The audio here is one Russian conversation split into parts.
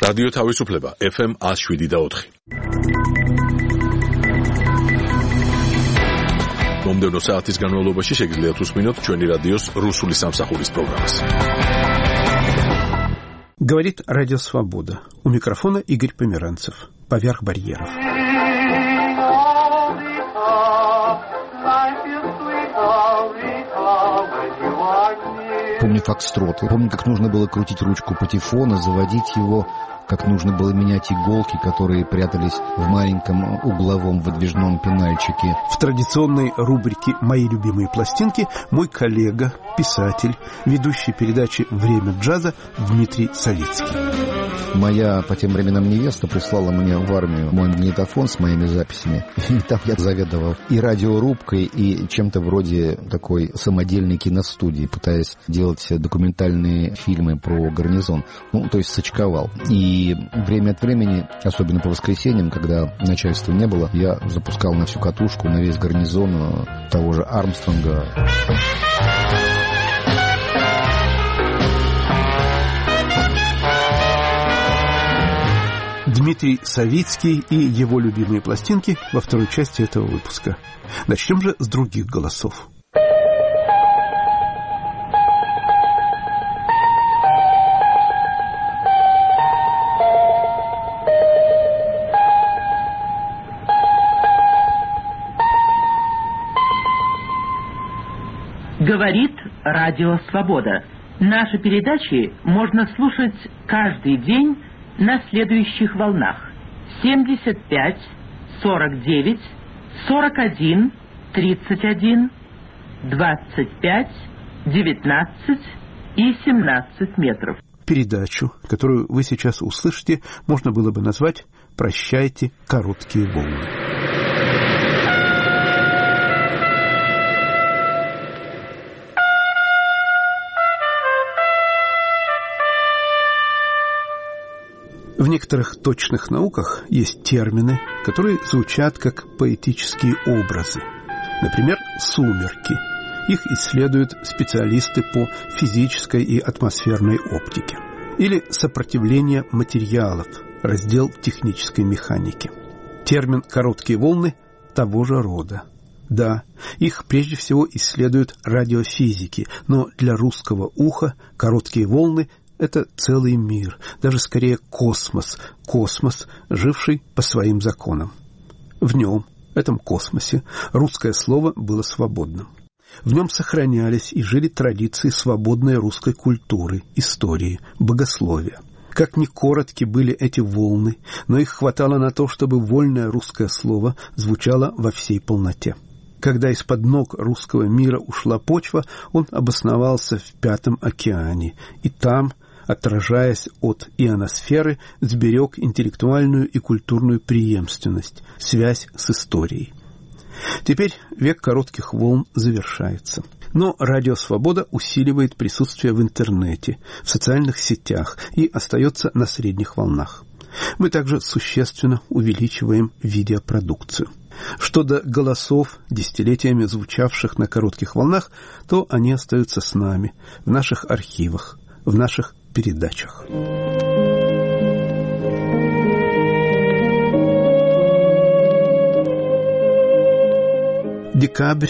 რადიო თავისუფლება FM 107.4. მომდევნო საათის განმავლობაში შეგიძლიათ უსმინოთ ჩვენი რადიოს რუსული სამსახურის პროგრამას. Говорит Радио Свобода. У микрофона Игорь Померанцев. Поверх барьеров. Помню фокстроты. Помню, как нужно было крутить ручку патефона, заводить его, как нужно было менять иголки, которые прятались в маленьком угловом выдвижном пенальчике. В традиционной рубрике «Мои любимые пластинки» мой коллега, писатель, ведущий передачи «Время джаза» Дмитрий Савицкий. Моя по тем временам невеста прислала мне в армию мой магнитофон с моими записями. И там я заведовал и радиорубкой, и чем-то вроде такой самодельной киностудии, пытаясь делать документальные фильмы про гарнизон. То есть сочковал. И время от времени, особенно по воскресеньям, когда начальства не было, я запускал на всю катушку, на весь гарнизон того же Армстронга. Дмитрий Савицкий и его любимые пластинки во второй части этого выпуска. Начнем же с других голосов. Говорит Радио Свобода. Наши передачи можно слушать каждый день на следующих волнах: 75, 49, 41, 31, 25, 19 и 17 метров. Передачу, которую вы сейчас услышите, можно было бы назвать «Прощайте, короткие волны». В некоторых точных науках есть термины, которые звучат как поэтические образы. Например, «сумерки». Их исследуют специалисты по физической и атмосферной оптике. Или «сопротивление материалов», раздел технической механики. Термин «короткие волны» того же рода. Да, их прежде всего исследуют радиофизики, но для русского уха короткие волны – это целый мир, даже скорее космос, живший по своим законам. В нем, этом космосе, русское слово было свободным. В нем сохранялись и жили традиции свободной русской культуры, истории, богословия. Как ни коротки были эти волны, но их хватало на то, чтобы вольное русское слово звучало во всей полноте. Когда из-под ног русского мира ушла почва, он обосновался в Пятом океане, и там, отражаясь от ионосферы, сберег интеллектуальную и культурную преемственность, связь с историей. Теперь век коротких волн завершается. Но Радио Свобода усиливает присутствие в интернете, в социальных сетях и остается на средних волнах. Мы также существенно увеличиваем видеопродукцию. Что до голосов, десятилетиями звучавших на коротких волнах, то они остаются с нами, в наших архивах, в наших передачах. Декабрь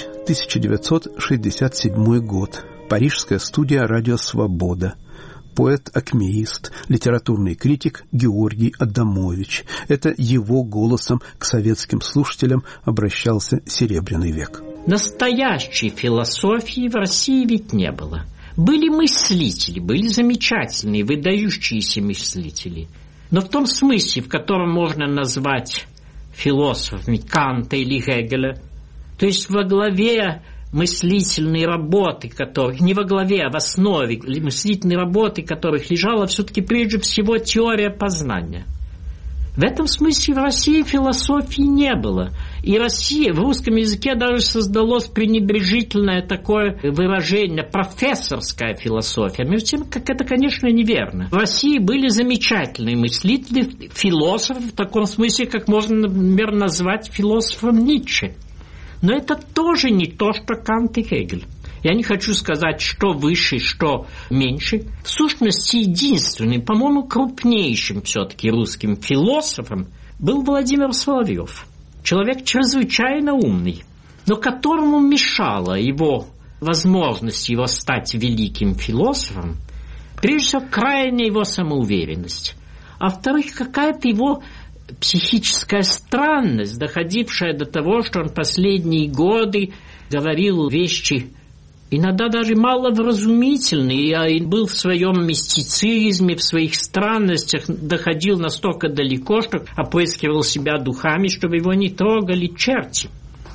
1967 год. Парижская студия «Радио Свобода». Поэт-акмеист, литературный критик Георгий Адамович. Это его голосом к советским слушателям обращался Серебряный век. Настоящей философии в России ведь не было. Были мыслители, были замечательные, выдающиеся мыслители. Но в том смысле, в котором можно назвать философами Канта или Гегеля, то есть во главе мыслительной работы которых, не во главе, а в основе мыслительной работы которых лежала все-таки прежде всего теория познания. В этом смысле в России философии не было. И Россия, в русском языке даже создалось пренебрежительное такое выражение «профессорская философия». Между тем, как это, конечно, неверно. В России были замечательные мыслители, философы, в таком смысле, как можно, например, назвать философом Ницше. Но это тоже не то, что Кант и Гегель. Я не хочу сказать, что выше, что меньше. В сущности, единственным, по-моему, крупнейшим все-таки русским философом был Владимир Соловьев. Человек чрезвычайно умный, но которому мешала его возможность его стать великим философом, прежде всего, крайняя его самоуверенность. А во-вторых, какая-то его психическая странность, доходившая до того, что он последние годы говорил вещи иногда даже маловразумительные, и был в своем мистицизме, в своих странностях, доходил настолько далеко, что опрыскивал себя духами, чтобы его не трогали черти.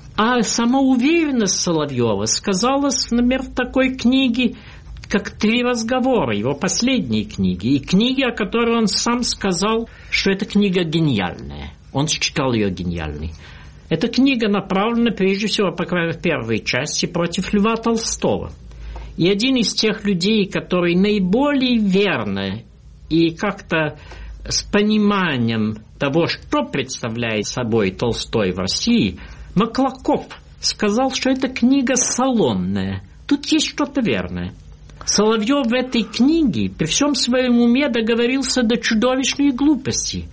А самоуверенность Соловьева сказалась, например, в такой книге, как «Три разговора», его последней книги, и книги, о которой он сам сказал, что эта книга гениальная. Он считал ее гениальной. Эта книга направлена, прежде всего, по крайней мере, в первой части, против Льва Толстого. И один из тех людей, который наиболее верно и как-то с пониманием того, что представляет собой Толстой в России, Маклаков, сказал, что эта книга салонная. Тут есть что-то верное. Соловьев в этой книге при всем своем уме договорился до чудовищной глупости,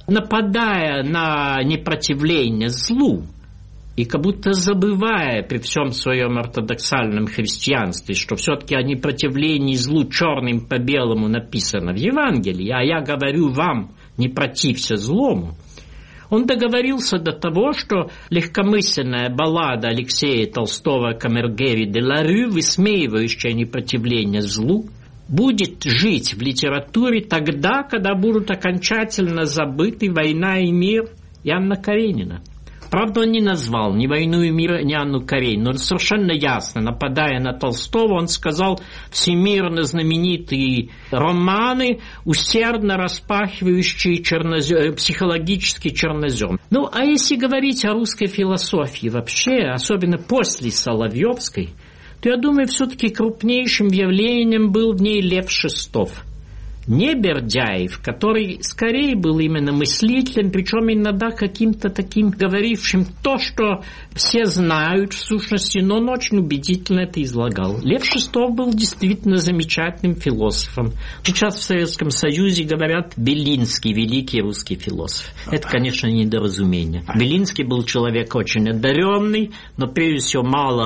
нападая на непротивление злу и как будто забывая при всем своем ортодоксальном христианстве, что все-таки о непротивлении злу черным по белому написано в Евангелии, а я говорю вам, не протився злому. Он договорился до того, что легкомысленная баллада Алексея Толстого «Камергери де ла Рю», высмеивающая непротивление злу, будет жить в литературе тогда, когда будут окончательно забыты «Война и мир» и Анна Каренина. Правда, он не назвал ни «Войну и мир», ни Анну Каренину. Он совершенно ясно, нападая на Толстого, он сказал всемирно знаменитые романы, усердно распахивающие психологический чернозем. Ну, а если говорить о русской философии вообще, особенно после Соловьевской, то, я думаю, все-таки крупнейшим явлением был в ней Лев Шестов. Не Бердяев, который скорее был именно мыслителем, причем иногда каким-то таким говорившим то, что все знают в сущности, но он очень убедительно это излагал. Лев Шестов был действительно замечательным философом. Сейчас в Советском Союзе говорят Белинский, великий русский философ. Это, конечно, недоразумение. Белинский был человек очень одаренный, но прежде всего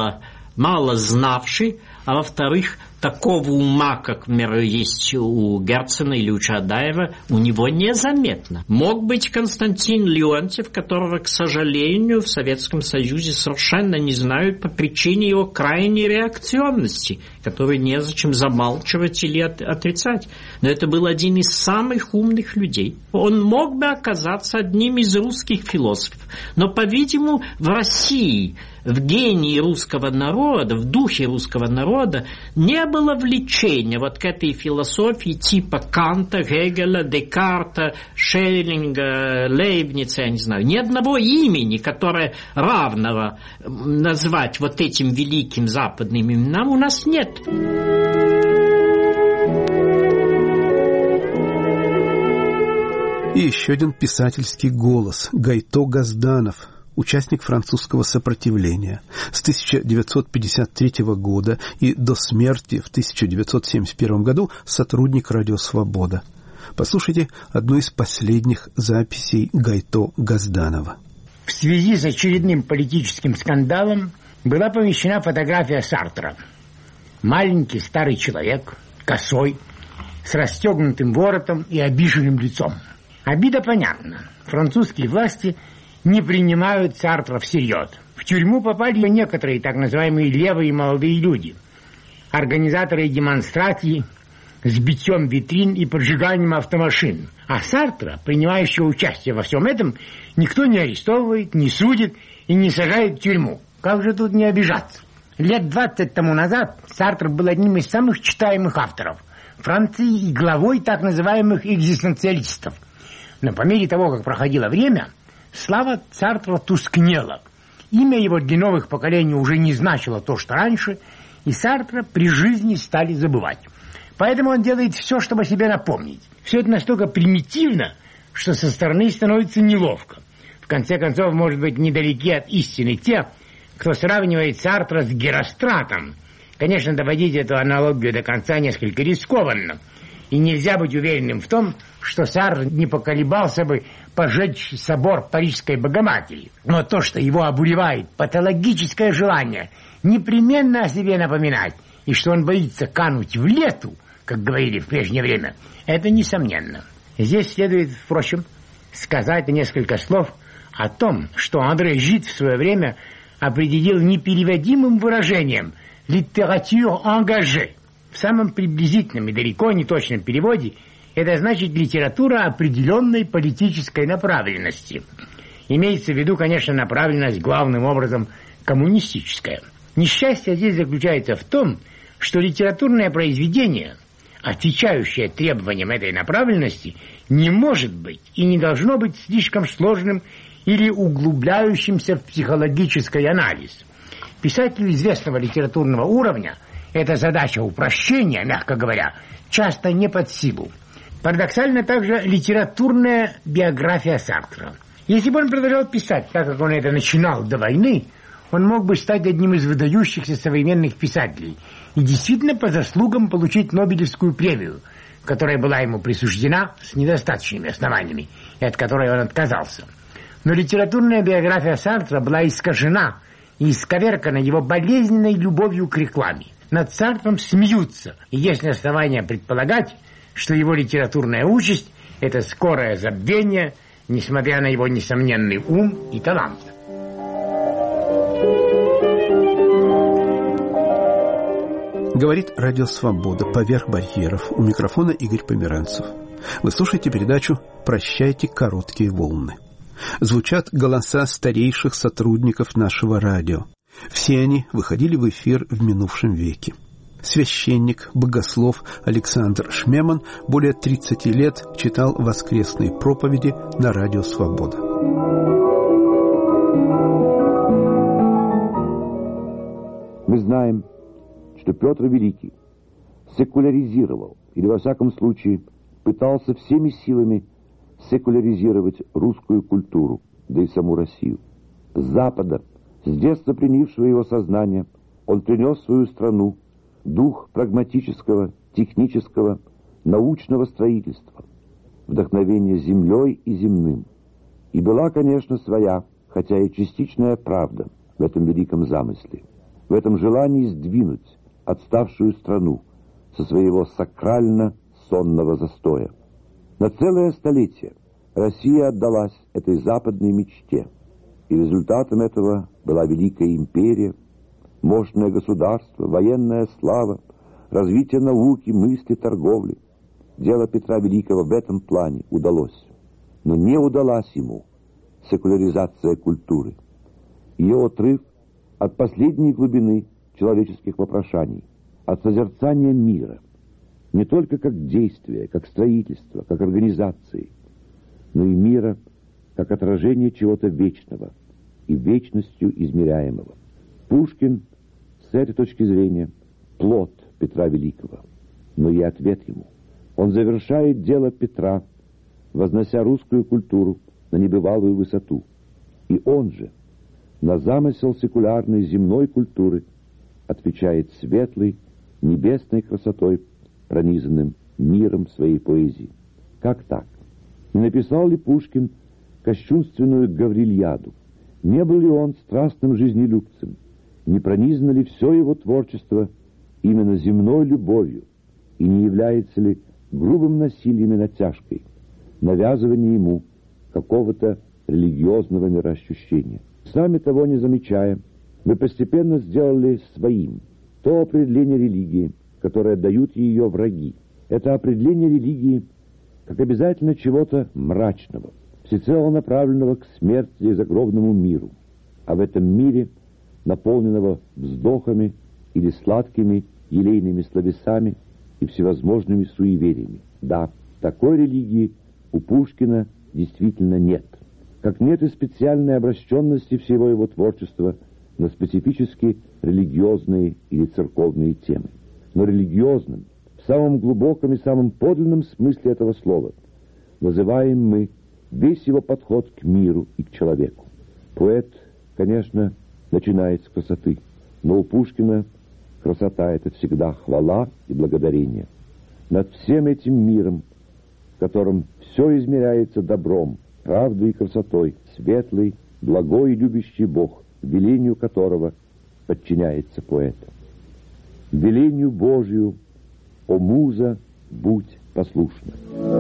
мало знавший, а во-вторых, такого ума, как, например, есть у Герцена или у Чадаева, у него незаметно. Мог быть Константин Леонтьев, которого, к сожалению, в Советском Союзе совершенно не знают по причине его крайней реакционности, которую незачем замалчивать или отрицать. Но это был один из самых умных людей. Он мог бы оказаться одним из русских философов. Но, по-видимому, в России, в гении русского народа, в духе русского народа не было влечения вот к этой философии типа Канта, Гегеля, Декарта, Шеллинга, Лейбница, я не знаю. Ни одного имени, которое равного назвать вот этим великим западным именам, у нас нет. И еще один писательский голос – Гайто Газданов, участник французского сопротивления. С 1953 года и до смерти в 1971 году сотрудник «Радио Свобода». Послушайте одну из последних записей Гайто Газданова. В связи с очередным политическим скандалом была помещена фотография Сартра. Маленький старый человек, косой, с расстегнутым воротом и обиженным лицом. Обида понятна. Французские власти не принимают Сартра всерьез. В тюрьму попали некоторые так называемые левые молодые люди, организаторы демонстраций с битьем витрин и поджиганием автомашин. А Сартра, принимающего участие во всем этом, никто не арестовывает, не судит и не сажает в тюрьму. Как же тут не обижаться? Лет 20 тому назад Сартр был одним из самых читаемых авторов Франции и главой так называемых экзистенциалистов. Но по мере того, как проходило время, слава Сартра тускнела. Имя его для новых поколений уже не значило то, что раньше, и Сартра при жизни стали забывать. Поэтому он делает все, чтобы о себе напомнить. Все это настолько примитивно, что со стороны становится неловко. В конце концов, может быть, недалеки от истины те, кто сравнивает Сартра с Геростратом, Конечно, доводить эту аналогию до конца несколько рискованно. И нельзя быть уверенным в том, что Сартр не поколебался бы пожечь собор Парижской Богоматери. Но то, что его обуревает патологическое желание непременно о себе напоминать, и что он боится кануть в лету, как говорили в прежнее время, это несомненно. Здесь следует, впрочем, сказать несколько слов о том, что Андре Жид в свое время определил непереводимым выражением «литератур ангаже». В самом приблизительном и далеко не точном переводе это значит литература определенной политической направленности. Имеется в виду, конечно, направленность главным образом коммунистическая. Несчастье здесь заключается в том, что литературное произведение, отвечающее требованиям этой направленности, не может быть и не должно быть слишком сложным или углубляющимся в психологический анализ. Писателю известного литературного уровня эта задача упрощения, мягко говоря, часто не под силу. Парадоксально также литературная биография Сартра. Если бы он продолжал писать так, как он это начинал до войны, он мог бы стать одним из выдающихся современных писателей и действительно по заслугам получить Нобелевскую премию, которая была ему присуждена с недостаточными основаниями и от которой он отказался. Но литературная биография Сартра была искажена и исковеркана его болезненной любовью к рекламе. Над Сартром смеются, и есть основания предполагать, что его литературная участь – это скорое забвение, несмотря на его несомненный ум и талант. Говорит Радио Свобода поверх барьеров. У микрофона Игорь Померанцев. Вы слушаете передачу «Прощайте короткие волны». Звучат голоса старейших сотрудников нашего радио. Все они выходили в эфир в минувшем веке. Священник, богослов Александр Шмеман более 30 лет читал воскресные проповеди на Радио Свобода. Мы знаем, что Петр Великий секуляризировал, или во всяком случае пытался всеми силами секуляризировать русскую культуру, да и саму Россию. С Запада, с детства принявшего его сознание, он принес в свою страну дух прагматического, технического, научного строительства, вдохновение землей и земным. И была, конечно, своя, хотя и частичная правда в этом великом замысле, в этом желании сдвинуть отставшую страну со своего сакрально-сонного застоя. На целое столетие Россия отдалась этой западной мечте, и результатом этого была великая империя, мощное государство, военная слава, развитие науки, мысли, торговли. Дело Петра Великого в этом плане удалось. Но не удалась ему секуляризация культуры. Ее отрыв от последней глубины человеческих вопрошаний, от созерцания мира, не только как действия, как строительства, как организации, но и мира как отражение чего-то вечного и вечностью измеряемого. Пушкин с этой точки зрения плод Петра Великого, но и ответ ему. Он завершает дело Петра, вознося русскую культуру на небывалую высоту. И он же на замысел секулярной земной культуры отвечает светлой, небесной красотой, пронизанным миром своей поэзии. Как так? Не написал ли Пушкин кощунственную Гаврильяду? Не был ли он страстным жизнелюбцем? Не пронизано ли все его творчество именно земной любовью? И не является ли грубым насилием и натяжкой навязывание ему какого-то религиозного мироощущения? Сами того не замечая, вы постепенно сделали своим то определение религии, которое дают ее враги. Это определение религии как обязательно чего-то мрачного, всецело направленного к смерти и загробному миру, а в этом мире, наполненного вздохами или сладкими елейными словесами и всевозможными суевериями. Да, такой религии у Пушкина действительно нет. Как нет и специальной обращенности всего его творчества на специфически религиозные или церковные темы. Но религиозным, в самом глубоком и самом подлинном смысле этого слова, называем мы весь его подход к миру и к человеку. Поэт, конечно, начинает с красоты, но у Пушкина красота — это всегда хвала и благодарение. Над всем этим миром, в котором все измеряется добром, правдой и красотой, светлый, благой и любящий Бог, велению которого подчиняется поэт. Велению Божию, о муза, будь послушна.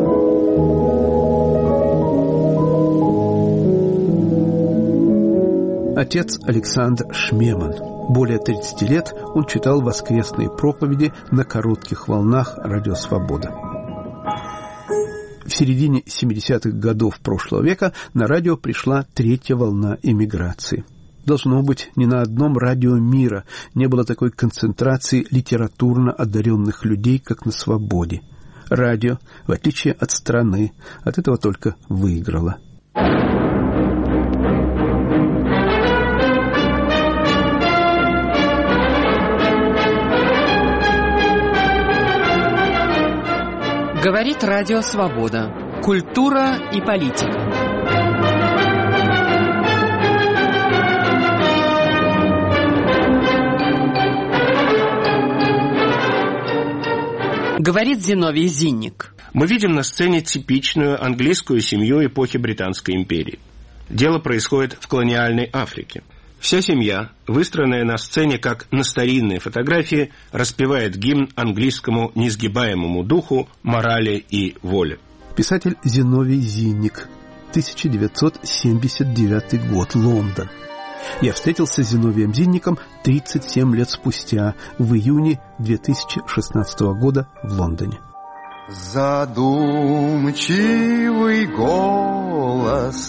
Отец Александр Шмеман. Более 30 лет он читал воскресные проповеди на коротких волнах «Радио Свобода». В середине 70-х годов прошлого века на радио пришла третья волна эмиграции. Должно быть, ни на одном радио мира не было такой концентрации литературно одаренных людей, как на «Свободе». Радио, в отличие от страны, от этого только выиграло. Говорит Радио Свобода. Культура и политика. Говорит Зиновий Зинник. Мы видим на сцене типичную английскую семью эпохи Британской империи. Дело происходит в колониальной Африке. Вся семья, выстроенная на сцене как на старинной фотографии, распевает гимн английскому несгибаемому духу, морали и воле. Писатель Зиновий Зинник, 1979 год, Лондон. Я встретился с Зиновием Зинником 37 лет спустя, в июне 2016 года в Лондоне. Задумчивый голос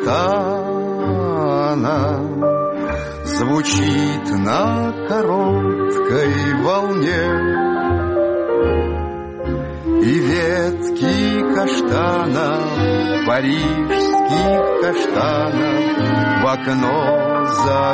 Монтана звучит на короткой волне, и ветки каштанов, парижских каштанов, в окно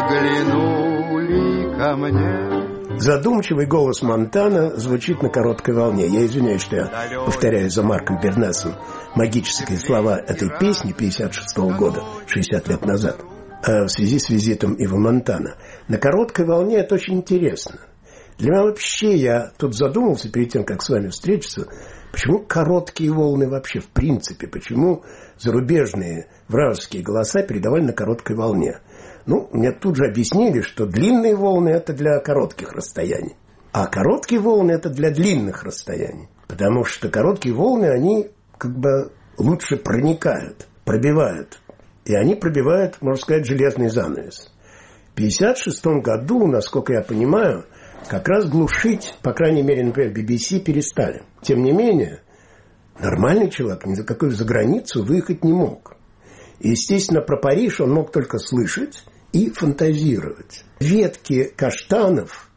заглянули ко мне. Задумчивый голос Монтана звучит на короткой волне. Я извиняюсь, что я повторяю за Марком Бернесом магические слова этой песни 56-го года, 60 лет назад, в связи с визитом Ива Монтана. На короткой волне это очень интересно. Для меня вообще, я тут задумался перед тем, как с вами встретиться, почему короткие волны вообще в принципе, почему зарубежные вражеские голоса передавали на короткой волне. Ну, мне тут же объяснили, что длинные волны – это для коротких расстояний, а короткие волны – это для длинных расстояний. Потому что короткие волны, они как бы лучше проникают, пробивают. И они пробивают, можно сказать, железный занавес. В 1956 году, насколько я понимаю, как раз глушить, по крайней мере, например, BBC перестали. Тем не менее, нормальный человек ни за какую заграницу выехать не мог. И, естественно, про Париж он мог только слышать и фантазировать. Ветки каштанов,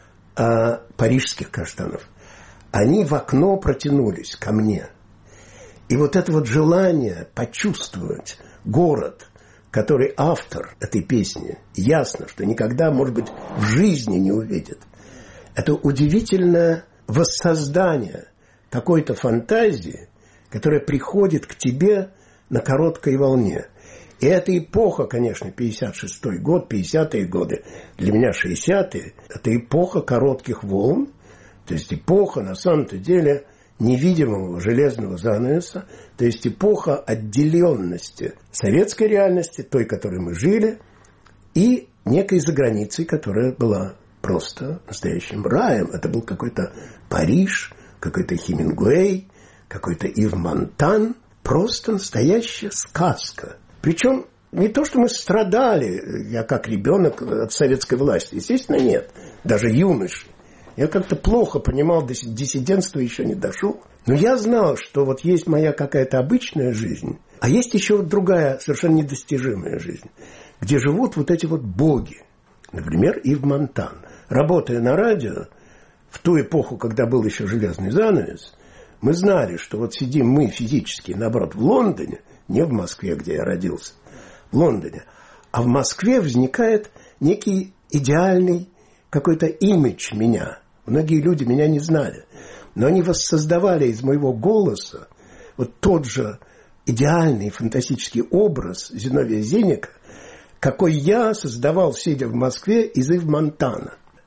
парижских каштанов, они в окно протянулись ко мне. И вот это вот желание почувствовать город, который автор этой песни, ясно, что никогда, может быть, в жизни не увидит. Это удивительное воссоздание какой-то фантазии, которая приходит к тебе на короткой волне. И эта эпоха, конечно, 56-й год, 50-е годы, для меня 60-е, это эпоха коротких волн, то есть эпоха, на самом-то деле, невидимого железного занавеса, то есть эпоха отделенности советской реальности, той, в которой мы жили, и некой заграницей, которая была просто настоящим раем. Это был какой-то Париж, какой-то Хемингуэй, какой-то Ив Монтан, просто настоящая сказка. Причем не то, что мы страдали, я как ребенок, от советской власти, естественно, нет, даже юноши. Я как-то плохо понимал, до диссидентства еще не дошел. Но я знал, что вот есть моя какая-то обычная жизнь, а есть еще вот другая, совершенно недостижимая жизнь, где живут вот эти вот боги. Например, Ив Монтан. Работая на радио, в ту эпоху, когда был еще железный занавес, мы знали, что вот сидим мы физически, наоборот, в Лондоне, не в Москве, где я родился, в Лондоне, а в Москве возникает некий идеальный какой-то имидж меня. Многие люди меня не знали, но они воссоздавали из моего голоса вот тот же идеальный фантастический образ Зиновия Зинника, какой я создавал, сидя в Москве, из Ив Монтана.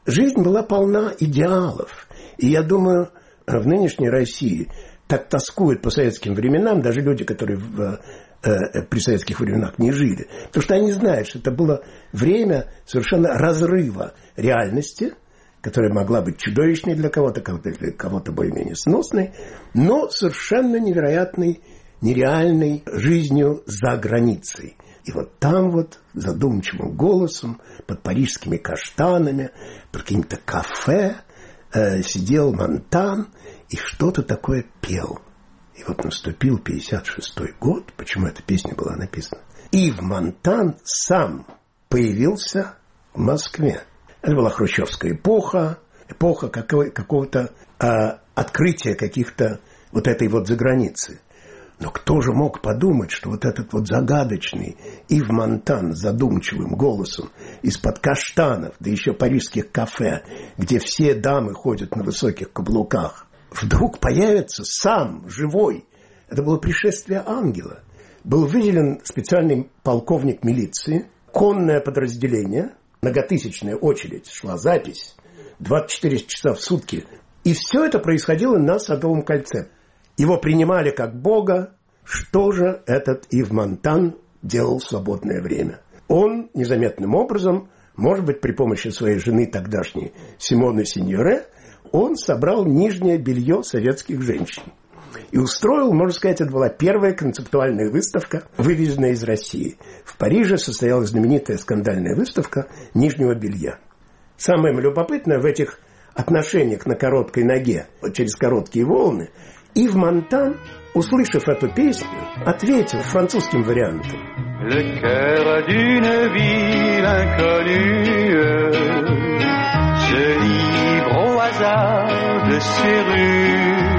жизнь была полна идеалов. И я думаю, в нынешней России так тоскуют по советским временам даже люди, которые при советских временах не жили. Потому что они знают, что это было время совершенно разрыва реальности, которая могла быть чудовищной для кого-то более-менее сносной, но совершенно невероятной, нереальной жизнью за границей. И вот там вот задумчивым голосом, под парижскими каштанами, под каким-то кафе сидел Монтан и что-то такое пел. И вот наступил 56-й год, почему эта песня была написана. Ив Монтан сам появился в Москве. Это была хрущевская эпоха какого-то открытия каких-то вот этой вот заграницы. Но кто же мог подумать, что вот этот вот загадочный Ив Монтан с задумчивым голосом из-под каштанов, да еще парижских кафе, где все дамы ходят на высоких каблуках, вдруг появится сам, живой. Это было пришествие ангела. Был выделен специальный полковник милиции, конное подразделение, многотысячная очередь, шла запись, 24 часа в сутки. И все это происходило на Садовом кольце. Его принимали как бога. Что же этот Ив Монтан делал в свободное время? Он незаметным образом, может быть, при помощи своей жены тогдашней Симоны Синьоре, он собрал нижнее белье советских женщин. И устроил, можно сказать, это была первая концептуальная выставка, вывезенная из России. В Париже состоялась знаменитая скандальная выставка нижнего белья. Самое любопытное в этих отношениях на короткой ноге, через короткие волны, Ив Монтан, услышав эту песню, ответил французским вариантом. Le cœur d'une ville inconnue se livre au hasard de ses rues.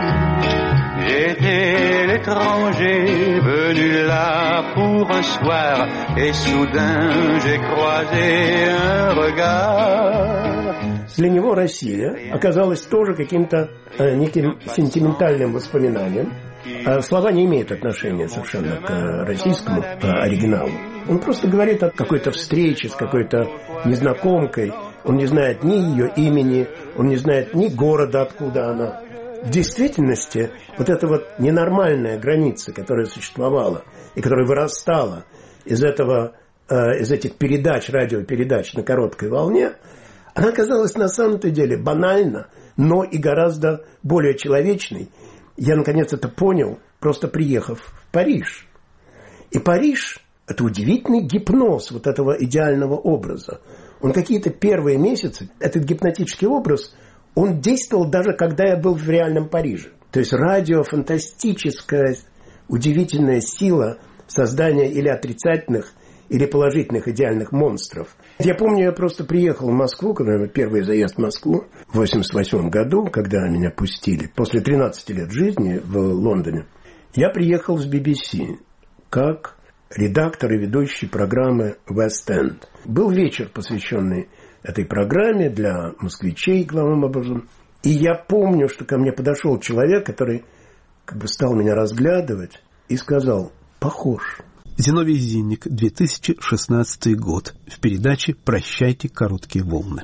J'étais l'étranger venu là pour un soir et soudain j'ai croisé un regard. Для него Россия оказалась тоже каким-то неким сентиментальным воспоминанием. Слова не имеют отношения совершенно к российскому оригиналу. Он просто говорит о какой-то встрече с какой-то незнакомкой. Он не знает ни ее имени, он не знает ни города, откуда она. В действительности, вот эта вот ненормальная граница, которая существовала и которая вырастала из этих передач, радиопередач на короткой волне, она оказалась на самом-то деле банальна, но и гораздо более человечной. Я, наконец, это понял, просто приехав в Париж. И Париж – это удивительный гипноз вот этого идеального образа. Он какие-то первые месяцы, этот гипнотический образ, он действовал даже когда я был в реальном Париже. То есть радио – фантастическая, удивительная сила создания или отрицательных, или положительных идеальных монстров. Я помню, я просто приехал в Москву, когда первый заезд в Москву в 1988 году, когда меня пустили, после 13 лет жизни в Лондоне. Я приехал с BBC как редактор и ведущий программы West End. Был вечер, посвященный этой программе для москвичей, главным образом. И я помню, что ко мне подошел человек, который как бы стал меня разглядывать и сказал: «Похож». Зиновий Зинник, 2016 год. В передаче «Прощайте короткие волны».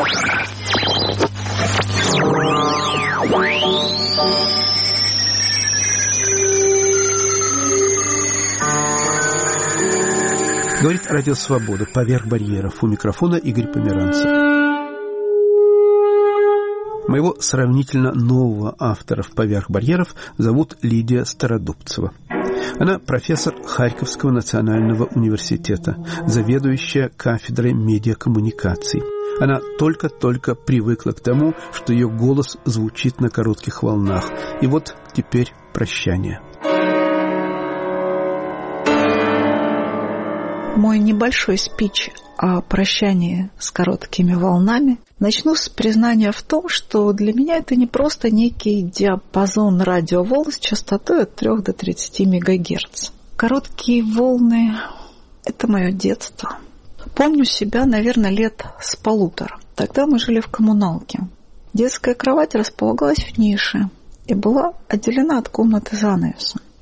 Говорит Радио Свобода. Поверх барьеров. У микрофона Игорь Померанцев. Моего сравнительно нового автора в «Поверх барьеров» зовут Лидия Стародубцева. Она профессор Харьковского национального университета, заведующая кафедрой медиакоммуникаций. Она только-только привыкла к тому, что ее голос звучит на коротких волнах. И вот теперь прощание. Мой небольшой спич о прощании с короткими волнами начну с признания в том, что для меня это не просто некий диапазон радиоволн с частотой от 3 до 30 МГц. Короткие волны – это мое детство. Помню себя, наверное, лет с 1,5. Тогда мы жили в коммуналке. Детская кровать располагалась в нише и была отделена от комнаты занавесом.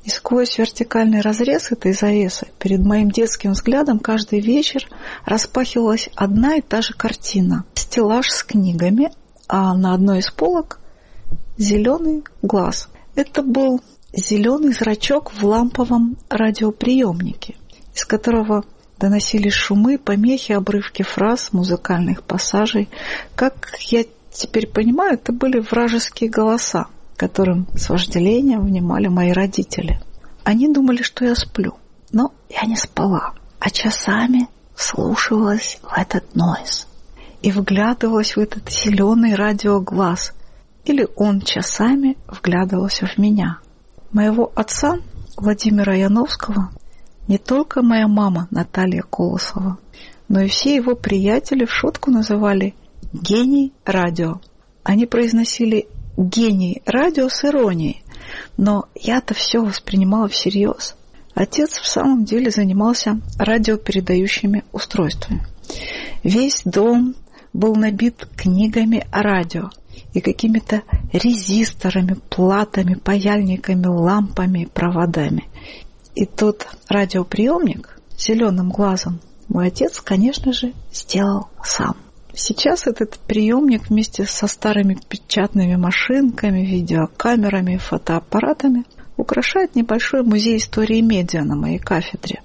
И сквозь вертикальный разрез этой завесы перед моим детским взглядом каждый вечер распахивалась одна и та же картина. Стеллаж с книгами, а на одной из полок зеленый глаз. Это был зеленый зрачок в ламповом радиоприемнике, из которого доносились шумы, помехи, обрывки фраз, музыкальных пассажей. Как я теперь понимаю, это были вражеские голоса, которым с вожделением внимали мои родители. Они думали, что я сплю, но я не спала, а часами вслушивалась в этот нойз и вглядывалась в этот зеленый радиоглаз, или он часами вглядывался в меня. Моего отца, Владимира Яновского, не только моя мама Наталья Колосова, но и все его приятели в шутку называли «гений радио». Они произносили «гений радио» с иронией, но я-то все воспринимала всерьез. Отец в самом деле занимался радиопередающими устройствами. Весь дом был набит книгами о радио и какими-то резисторами, платами, паяльниками, лампами, проводами. И тот радиоприемник с зеленым глазом мой отец, конечно же, сделал сам. Сейчас этот приемник вместе со старыми печатными машинками, видеокамерами, фотоаппаратами украшает небольшой музей истории медиа на моей кафедре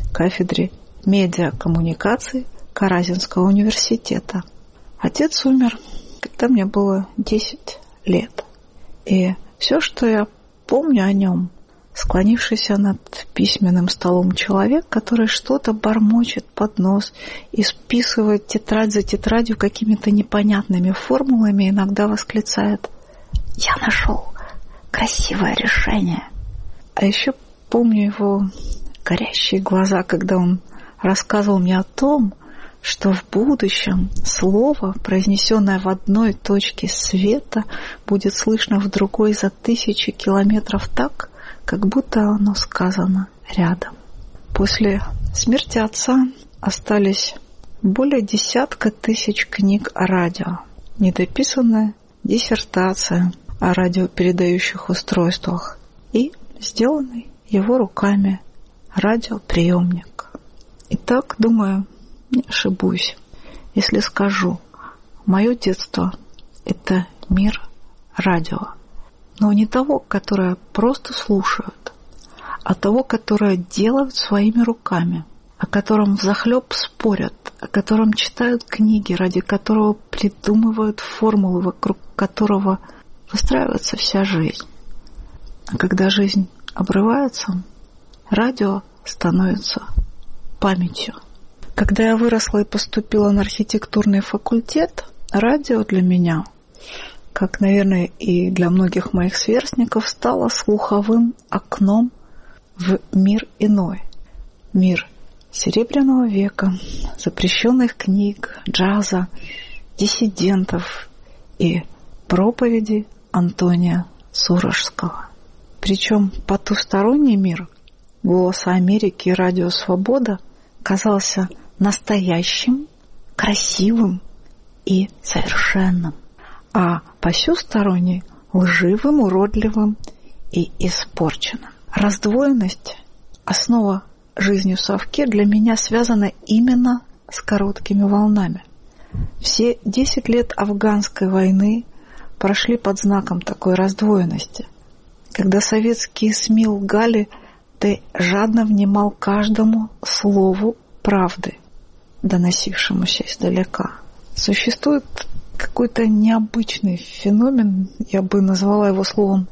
медиакоммуникаций Каразинского университета. Отец умер, когда мне было 10 лет. И все, что я помню о нем, склонившийся над письменным столом человек, который что-то бормочет под нос и списывает тетрадь за тетрадью какими-то непонятными формулами, иногда восклицает: «Я нашел красивое решение». А еще помню его горящие глаза, когда он рассказывал мне о том, что в будущем слово, произнесенное в одной точке света, будет слышно в другой за 1000 километров так, как будто оно сказано рядом. После смерти отца остались более 10 тысяч книг о радио, недописанная диссертация о радиопередающих устройствах и сделанный его руками радиоприемник. Итак, думаю, не ошибусь, если скажу, мое детство — это мир радио. Но не того, которое просто слушают, а того, которое делают своими руками, о котором взахлеб спорят, о котором читают книги, ради которого придумывают формулы, вокруг которого выстраивается вся жизнь. А когда жизнь обрывается, радио становится памятью. Когда я выросла и поступила на архитектурный факультет, радио для меня, как, наверное, и для многих моих сверстников, стало слуховым окном в мир иной. Мир Серебряного века, запрещенных книг, джаза, диссидентов и проповеди Антония Сурожского. Причем потусторонний мир «Голоса Америки» и «Радио Свобода» казался настоящим, красивым и совершенным, а посюсторонний — лживым, уродливым и испорченным. Раздвоенность, основа жизни в совке, для меня связана именно с короткими волнами. Все 10 лет афганской войны прошли под знаком такой раздвоенности. Когда советские СМИ лгали, ты жадно внимал каждому слову правды, доносившемуся издалека. Существует какой-то необычный феномен, я бы назвала его словом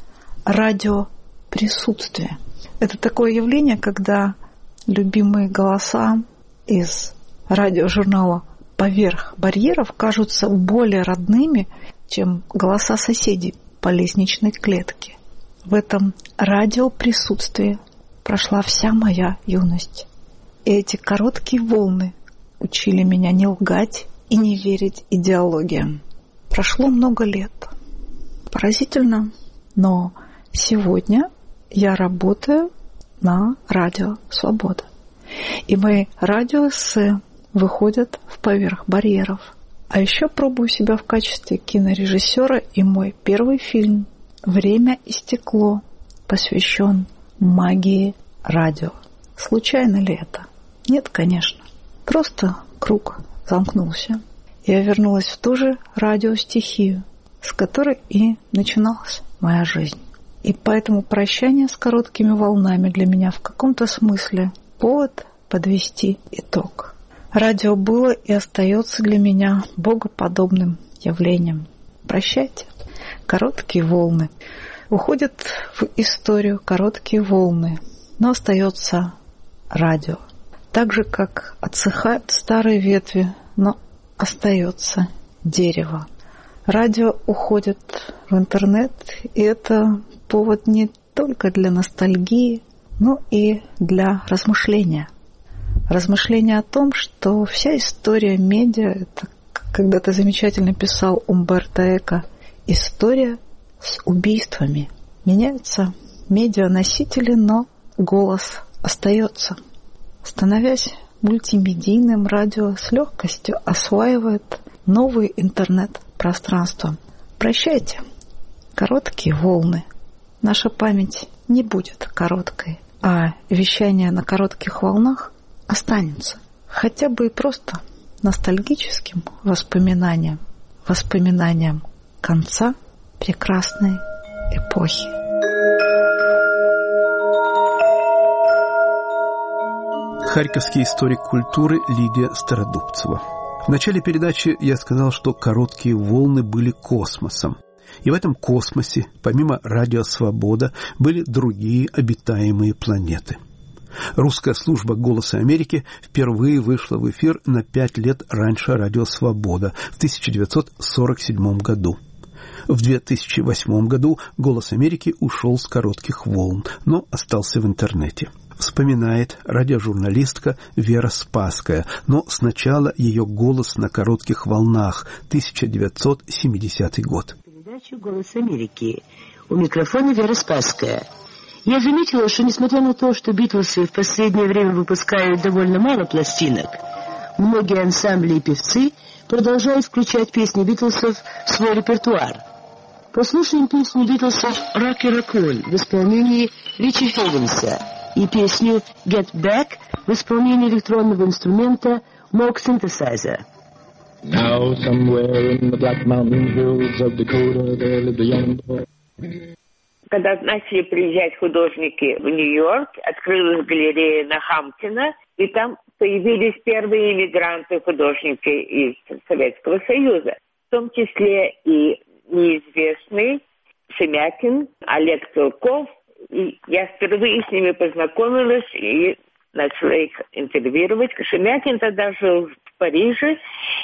радиоприсутствие. Это такое явление, когда любимые голоса из радиожурнала «Поверх барьеров» кажутся более родными, чем голоса соседей по лестничной клетке. В этом радиоприсутствии прошла вся моя юность. И эти короткие волны учили меня не лгать и не верить идеологиям. Прошло много лет. Поразительно, но сегодня я работаю на радио «Свобода». И мои радиоэссе выходят в «Поверх барьеров». А еще пробую себя в качестве кинорежиссера, и мой первый фильм «Время и стекло» посвящен магии радио. Случайно ли это? Нет, конечно. Просто круг замкнулся. Я вернулась в ту же радиостихию, с которой и начиналась моя жизнь. И поэтому прощание с короткими волнами для меня в каком-то смысле повод подвести итог. Радио было и остается для меня богоподобным явлением. Прощайте. Короткие волны. Уходят в историю короткие волны, но остается радио. Так же, как отсыхают старые ветви, но остается дерево. Радио уходит в интернет, и это повод не только для ностальгии, но и для размышления. Размышления о том, что вся история медиа, это когда-то замечательно писал Умберто Эко, история с убийствами. Меняются медианосители, но голос остается. Становясь мультимедийным, радио с легкостью осваивает новые интернет-пространства. Прощайте, короткие волны. Наша память не будет короткой, а вещание на коротких волнах останется. Хотя бы и просто ностальгическим воспоминанием. Воспоминанием конца прекрасной эпохи. Харьковский историк культуры Лидия Стародубцева. В начале передачи я сказал, что короткие волны были космосом. И в этом космосе, помимо «Радио Свобода», были другие обитаемые планеты. Русская служба «Голоса Америки» впервые вышла в эфир на 5 лет раньше «Радио Свобода» в 1947 году. В 2008 году «Голос Америки» ушел с коротких волн, но остался в интернете. Вспоминает радиожурналистка Вера Спасская, но сначала ее голос на коротких волнах, 1970 год. Передачу «Голос Америки». У микрофона Вера Спасская. Я заметила, что несмотря на то, что Битлсы в последнее время выпускают довольно мало пластинок, многие ансамбли и певцы продолжают включать песни Битлсов в свой репертуар. Послушаем песню Битлсов «Rocky Raccoon» в исполнении Ричи Хейвенса и песню «Get Back» в исполнении электронного инструмента Moog Synthesizer. Now somewhere in the Black Mountain hills of Dakota there lived a young boy. Когда начали приезжать художники в Нью-Йорк, открылась галерея Нахамкина, и там появились первые иммигранты-художники из Советского Союза, в том числе и неизвестный Шемякин, Олег Целков. И я впервые с ними познакомилась и начала их интервьюировать. Шемякин тогда жил в Париже,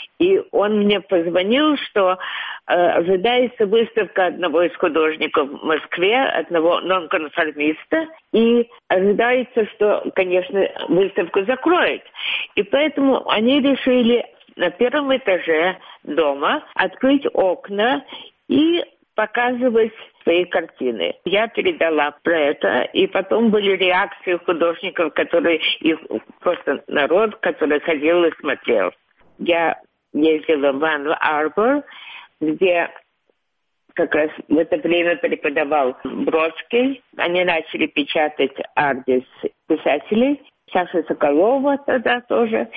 и он мне позвонил, что ожидается выставка одного из художников в Москве, одного нонконформиста, и ожидается, что, конечно, выставку закроют. И поэтому они решили на первом этаже дома открыть окна и показывать свои картины. Я передала про это, и потом были реакции художников, которые их просто народ, который ходил и смотрел. Я ездила в Ан-Арбор, где как раз в это время преподавал Бродский. Они начали печатать «Ардис» писателей, Саша Соколова тогда тоже,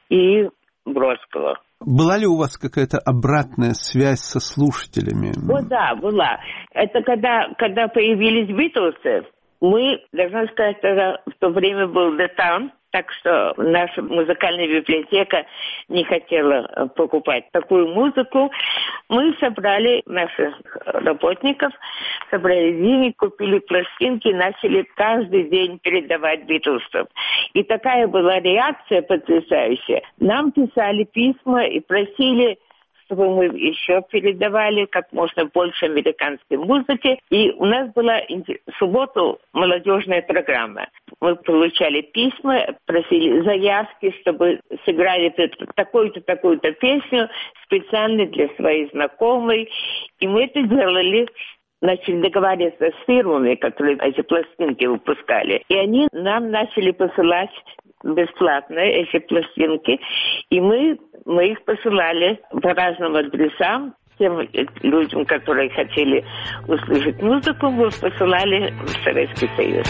и Бродского. Была ли у вас какая-то обратная связь со слушателями? О, да, была. Это когда появились Битлсы, мы, должна сказать, тогда в то время был The Town, так что наша музыкальная библиотека не хотела покупать такую музыку. Мы собрали наших работников, собрали денег, купили пластинки, начали каждый день передавать Битлсов. И такая была реакция потрясающая. Нам писали письма и просили, чтобы мы еще передавали как можно больше американской музыки. И у нас была в субботу молодежная программа. Мы получали письма, просили заявки, чтобы сыграли такую-то, такую-то песню специально для своей знакомой. И мы это делали. Начали договариваться с фирмами, которые эти пластинки выпускали. И они нам начали посылать бесплатно эти пластинки. И мы их посылали по разным адресам. Тем людям, которые хотели услышать музыку, мы посылали в Советский Союз.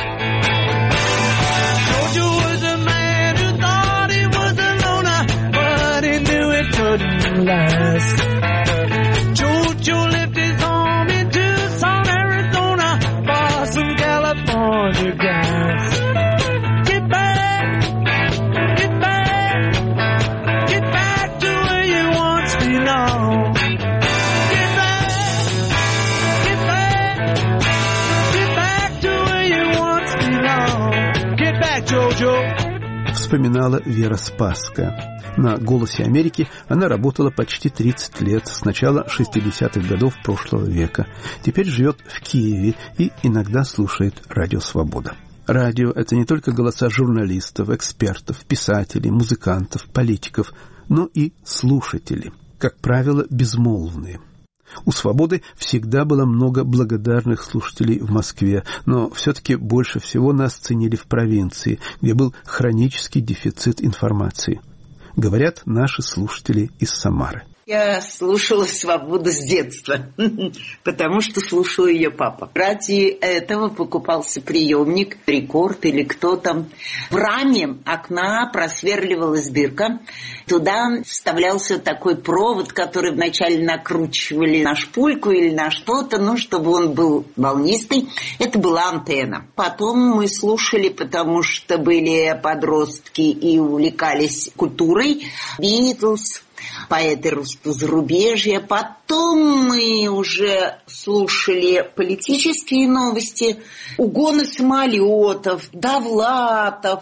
Вспоминала Вера Спасская. На «Голосе Америки» она работала почти 30 лет, с начала 60-х годов прошлого века. Теперь живет в Киеве и иногда слушает «Радио Свобода». Радио – это не только голоса журналистов, экспертов, писателей, музыкантов, политиков, но и слушатели, как правило, безмолвные. У «Свободы» всегда было много благодарных слушателей в Москве, но все-таки больше всего нас ценили в провинции, где был хронический дефицит информации. Говорят наши слушатели из Самары. Я слушала «Свободу» с детства, потому что слушал ее папа. Ради этого покупался приемник, рекорд или кто там. В раме окна просверливалась дырка. Туда вставлялся такой провод, который вначале накручивали на шпульку или на что-то, чтобы он был волнистый. Это была антенна. Потом мы слушали, потому что были подростки и увлекались культурой. Битлз, поэты русского зарубежья. Потом мы уже слушали политические новости, угоны самолетов, Довлатов,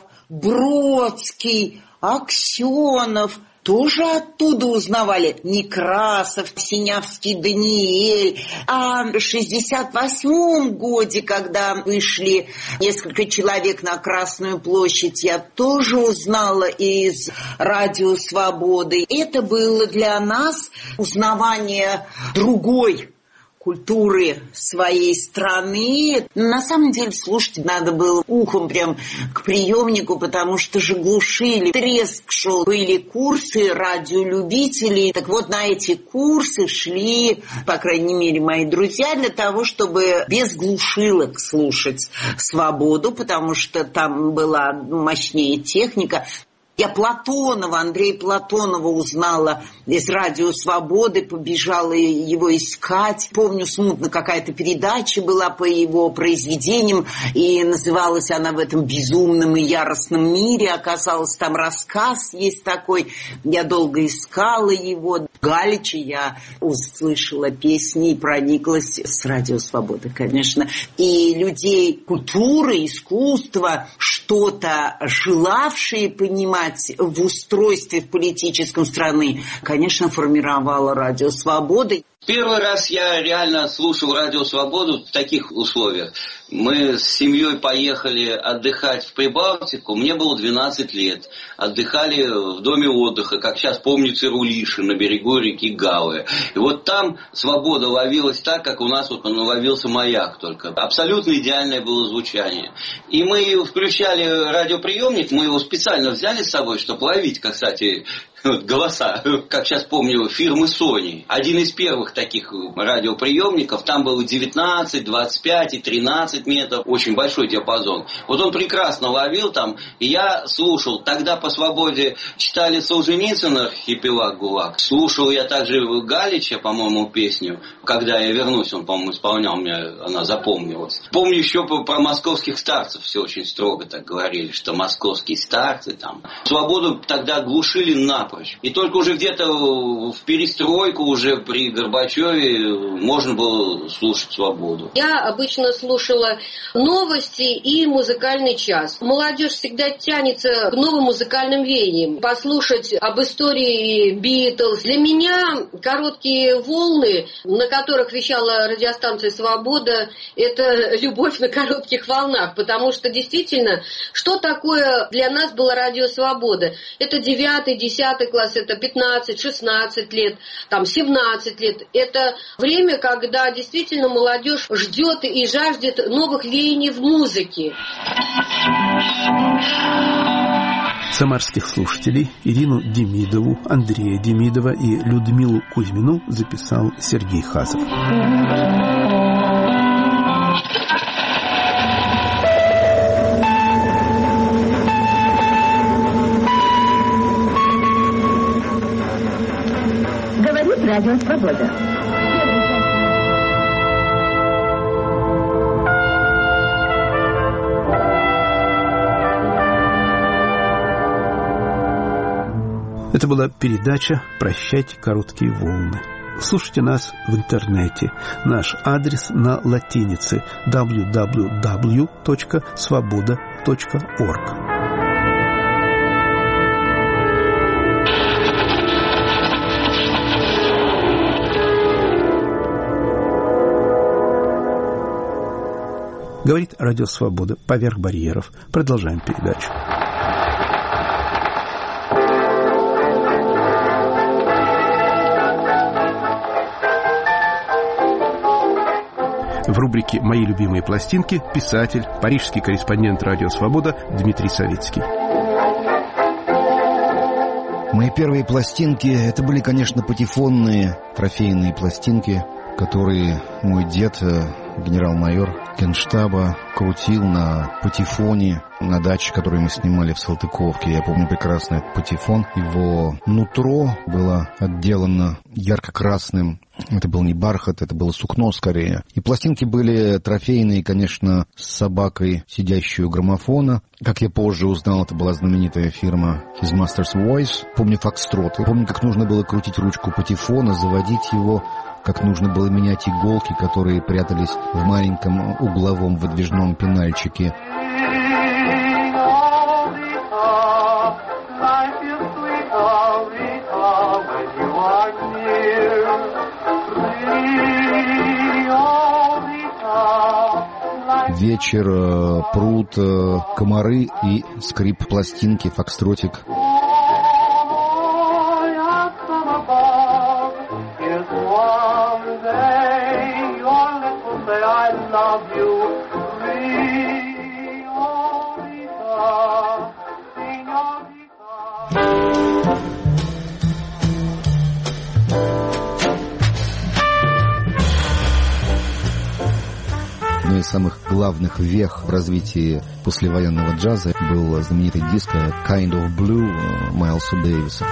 Бродский, Аксенов. Тоже оттуда узнавали Некрасов, Синявский Даниэль. А в 68-м годе, когда вышли несколько человек на Красную площадь, я тоже узнала из «Радио Свободы». Это было для нас узнавание другой культуры своей страны. На самом деле слушать надо было ухом прям к приемнику, потому что же глушили. Треск шел. Были курсы радиолюбителей. Так вот, на эти курсы шли, по крайней мере, мои друзья, для того, чтобы без глушилок слушать «Свободу», потому что там была мощнее техника. Я Андрея Платонова узнала из «Радио Свободы», побежала его искать. Помню, смутно какая-то передача была по его произведениям, и называлась она «В этом безумном и яростном мире». Оказалось, там рассказ есть такой. Я долго искала его. Галича я услышала песни и прониклась с «Радио Свободы», конечно. И людей культуры, искусства, что-то желавшие понимать в устройстве в политическом страны, конечно, формировало «Радио Свободы». Первый раз я реально слушал «Радио Свободу» в таких условиях. Мы с семьей поехали отдыхать в Прибалтику. Мне было 12 лет. Отдыхали в доме отдыха, как сейчас помню, Цирулиши на берегу реки Гауэ. И вот там «Свобода» ловилась так, как у нас вот ловился «Маяк» только. Абсолютно идеальное было звучание. И мы включали радиоприемник, мы его специально взяли с собой, чтобы ловить, кстати, голоса, как сейчас помню, фирмы Sony. Один из первых таких радиоприемников, там было 19, 25 и 13 метров, очень большой диапазон. Вот он прекрасно ловил там, и я слушал. Тогда по «Свободе» читали Солженицына «Архипелаг ГУЛАГ». Слушал я также Галича, по-моему, песню «Когда я вернусь», он, по-моему, исполнял, мне она запомнилась. Помню еще про московских старцев, все очень строго так говорили, что московские старцы там. «Свободу» тогда глушили напрочь. И только уже где-то в перестройку, уже при Горбачеве, можно было слушать «Свободу». Я обычно слушала новости и музыкальный час. Молодежь всегда тянется к новым музыкальным веяниям. Послушать об истории Битлз. Для меня короткие волны, на которых вещала радиостанция «Свобода», это любовь на коротких волнах. Потому что действительно, что такое для нас было «Радио Свобода»? Это 9-й, 10-й класс, это 15, 16 лет, там 17 лет. Это время, когда действительно молодежь ждет и жаждет новых веяний в музыке. Самарских слушателей Ирину Демидову, Андрея Демидова и Людмилу Кузьмину записал Сергей Хазов. Говорит Радио Свобода. Это была передача «Прощайте короткие волны». Слушайте нас в интернете. Наш адрес на латинице www.svoboda.org. Говорит Радио Свобода. Поверх барьеров. Продолжаем передачу. В рубрике «Мои любимые пластинки» писатель, парижский корреспондент «Радио Свобода» Дмитрий Савицкий. Мои первые пластинки, это были, конечно, патефонные, трофейные пластинки, которые мой дед, генерал-майор Генштаба, крутил на патефоне на даче, которую мы снимали в Салтыковке. Я помню прекрасно патефон. Его нутро было отделано ярко-красным. Это был не бархат, это было сукно скорее. И пластинки были трофейные, конечно, с собакой, сидящей у граммофона. Как я позже узнал, это была знаменитая фирма His Master's Voice. Помню фокстроты. Помню, как нужно было крутить ручку патефона, заводить его, как нужно было менять иголки, которые прятались в маленьком угловом выдвижном пенальчике. Вечер, пруд, комары и скрип пластинки, фокстротик. Одной из самых главных вех в развитии послевоенного джаза был знаменитый диск «Kind of Blue» Майлса Дэвиса.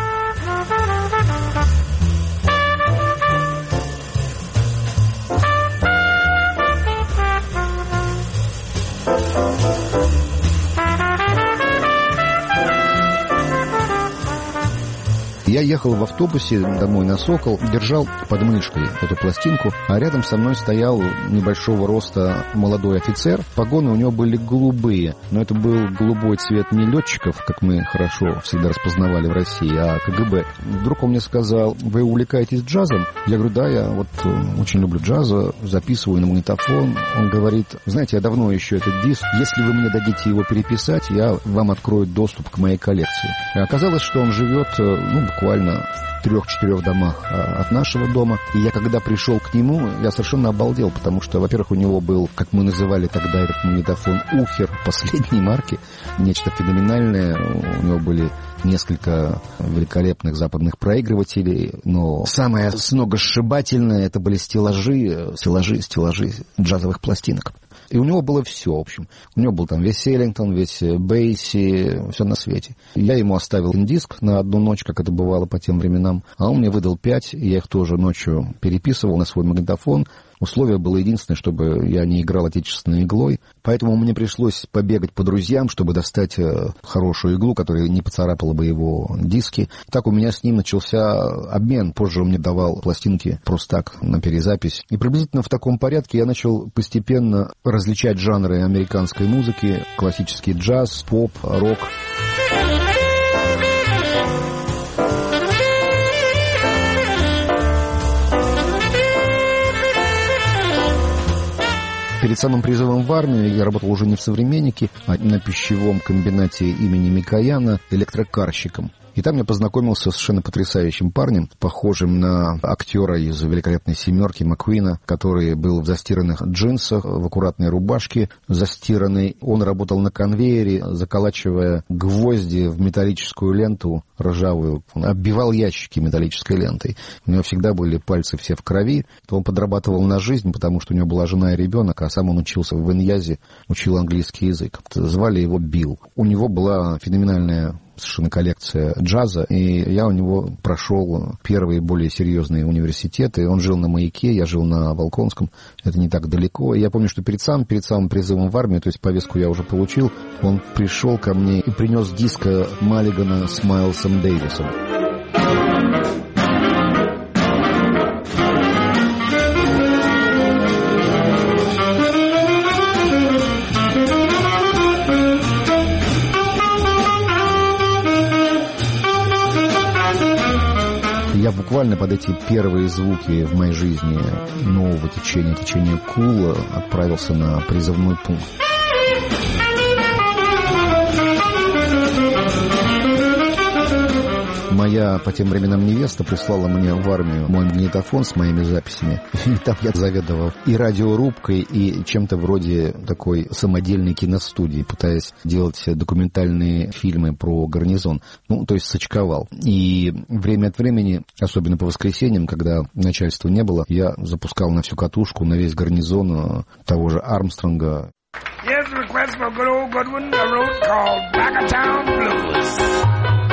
Я ехал в автобусе домой на Сокол, держал под мышкой эту пластинку, а рядом со мной стоял небольшого роста молодой офицер. Погоны у него были голубые, но это был голубой цвет не летчиков, как мы хорошо всегда распознавали в России, а КГБ. Вдруг он мне сказал: вы увлекаетесь джазом? Я говорю: да, я вот очень люблю джаз, записываю на магнитофон. Он говорит: знаете, я давно ищу этот диск, если вы мне дадите его переписать, я вам открою доступ к моей коллекции. И оказалось, что он живет, буквально в 3-4 домах от нашего дома. И я, когда пришел к нему, я совершенно обалдел, потому что, во-первых, у него был, как мы называли тогда этот магнитофон, Ухер последней марки, нечто феноменальное. У него были несколько великолепных западных проигрывателей, но самое сногсшибательное — это были стеллажи джазовых пластинок. И у него было все, в общем. У него был там весь Эллингтон, весь Бейси, все на свете. Я ему оставил диск на одну ночь, как это бывало по тем временам, а он мне выдал 5, и я их тоже ночью переписывал на свой магнитофон. Условие было единственное, чтобы я не играл отечественной иглой, поэтому мне пришлось побегать по друзьям, чтобы достать хорошую иглу, которая не поцарапала бы его диски. Так у меня с ним начался обмен. Позже он мне давал пластинки просто так, на перезапись. И приблизительно в таком порядке я начал постепенно различать жанры американской музыки: классический джаз, поп, рок. Перед самым призывом в армию я работал уже не в «Современнике», а на пищевом комбинате имени Микояна электрокарщиком. И И там я познакомился с совершенно потрясающим парнем, похожим на актера из «Великолепной семерки» Маккуина, который был в застиранных джинсах, в аккуратной рубашке застиранной. Он работал на конвейере, заколачивая гвозди в металлическую ленту ржавую. Он оббивал ящики металлической лентой. У него всегда были пальцы все в крови. Он подрабатывал на жизнь, потому что у него была жена и ребенок, а сам он учился в Иньязе, учил английский язык. Звали его Билл. У него была феноменальная совершенно коллекция джаза, и я у него прошел первые более серьезные университеты. Он жил на Маяке, я жил на Волконском. Это не так далеко. И я помню, что перед самым призывом в армию, то есть повестку я уже получил, он пришел ко мне и принес диск Маллигана с Майлсом Дэвисом. Я буквально под эти первые звуки в моей жизни нового течения Кула отправился на призывной пункт. Моя по тем временам невеста прислала мне в армию мой магнитофон с моими записями. И там я заведовал и радиорубкой, и чем-то вроде такой самодельной киностудии, пытаясь делать документальные фильмы про гарнизон. То есть сочковал. И время от времени, особенно по воскресеньям, когда начальства не было, я запускал на всю катушку, на весь гарнизон того же Армстронга. Here's a request for good old Goodwin, a road called Back of Town Blues.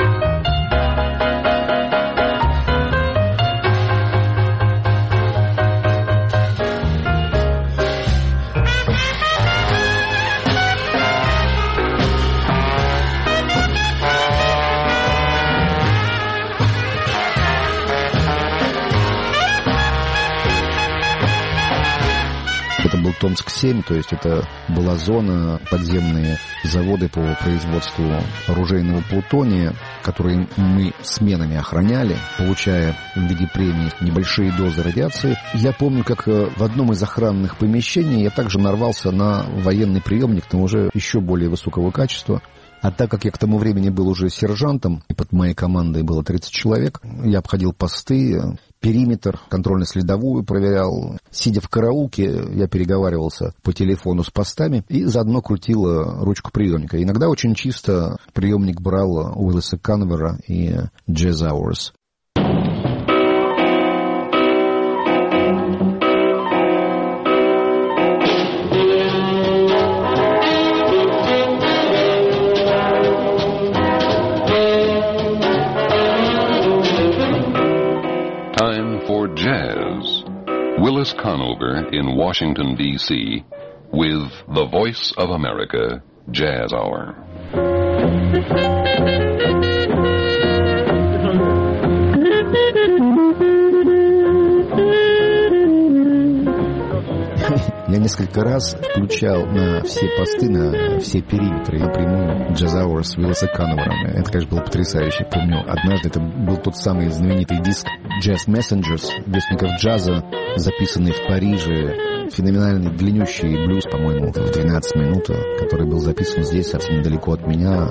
Это был Томск-7, то есть это была зона, подземные заводы по производству оружейного плутония, которые мы сменами охраняли, получая в виде премии небольшие дозы радиации. Я помню, как в одном из охранных помещений я также нарвался на военный приемник, но уже еще более высокого качества. А так как я к тому времени был уже сержантом, и под моей командой было 30 человек, я обходил посты, периметр, контрольно-следовую проверял. Сидя в караулке, я переговаривался по телефону с постами и заодно крутил ручку приемника. Иногда очень чисто приемник брал Уиллиса Канвера и Jazz Hours. Jazz. Willis Conover in Washington, D.C. with the Voice of America Jazz Hour. Я несколько раз включал на все посты, на все периметры напрямую Jazz Hour с Уиллиса Кановера. Это, конечно, было потрясающе. Помню, однажды это был тот самый знаменитый диск Jazz Messengers, вестников джаза, записанный в Париже. Феноменальный длиннющий блюз, по-моему, в 12 минут, который был записан здесь, совсем недалеко от меня.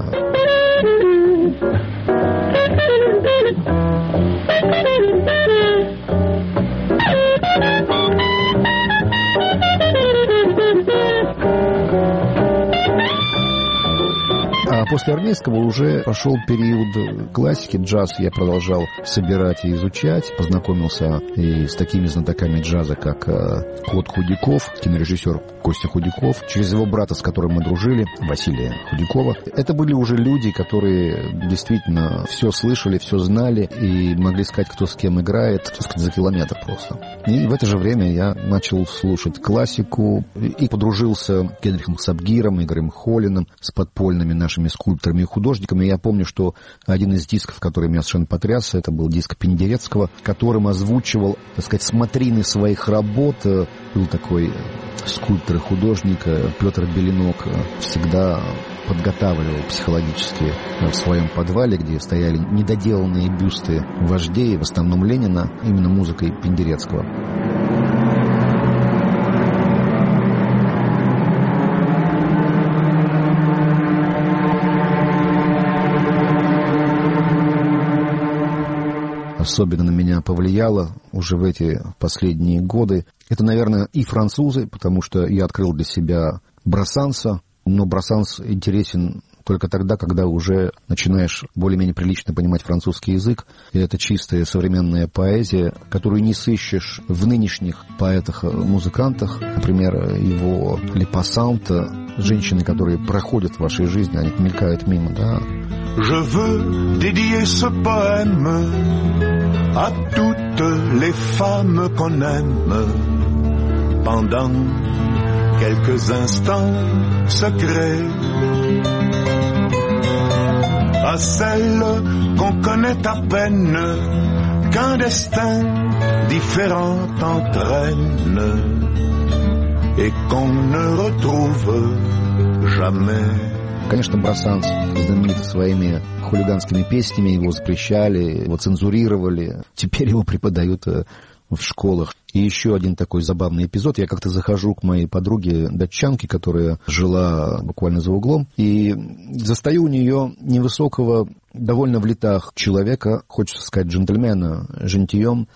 А после армейского уже пошел период классики, джаз я продолжал собирать и изучать, познакомился и с такими знатоками джаза, как Клод Худяков, кинорежиссер Костя Худяков, через его брата, с которым мы дружили, Василия Худякова. Это были уже люди, которые действительно все слышали, все знали и могли сказать, кто с кем играет, так сказать, за километр просто. И в это же время я начал слушать классику и подружился с Генрихом Сабгиром, Игорем Холлиным, с подпольными нашими скульпторами и художниками. Я помню, что один из дисков, который меня совершенно потряс, это был диск Пендерецкого, которым озвучивал, так сказать, смотрины своих работ. Был такой скульптор и художник Петр Беленок, всегда подготавливал психологически в своем подвале, где стояли недоделанные бюсты вождей, в основном Ленина, именно музыкой Пендерецкого. особенно на меня повлияло уже в эти последние годы, это, наверное, и французы, потому что я открыл для себя Брассанса, но Брассанс интересен только тогда, когда уже начинаешь более-менее прилично понимать французский язык. И это чистая современная поэзия, которую не сыщешь в нынешних поэтах-музыкантах. Например, его «Les passantes», женщины, которые проходят в вашей жизни, они мелькают мимо, да. Je veux dédier ce poème à toutes les femmes qu'on aime pendant quelques instants secrets. À celles qu'on connaît à peine, qu'un destin différent entraîne et qu'on ne retrouve jamais. Конечно, Брассанс знаменит своими хулиганскими песнями, его запрещали, его цензурировали, теперь его преподают в школах. И еще один такой забавный эпизод. Я как-то захожу к моей подруге датчанке, которая жила буквально за углом, и застаю у нее невысокого, довольно в летах человека, хочется сказать джентльмена, жентиема,